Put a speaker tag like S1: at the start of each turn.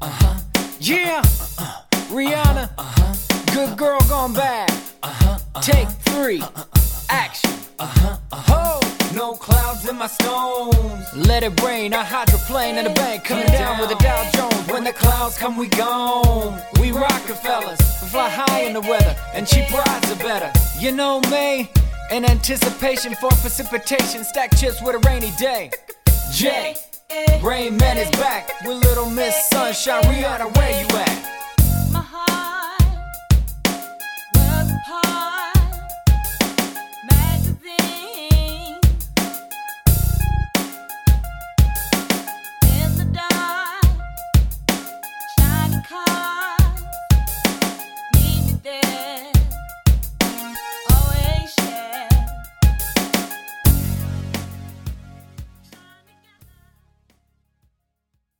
S1: Yeah, Rihanna, good girl gone bad. Take 3, action. Ho!
S2: No clouds in my stones.
S1: Let it rain, I hydroplane in the bank, coming down with a Dow Jones.
S2: When the clouds come, we gone.
S1: We Rockefellers, we fly high in the weather, and cheap rides are better. You know me, in anticipation for precipitation, stack chips with a rainy day. Jay, Rain Man is back with Little Miss Sunshine. Rihanna, where you at?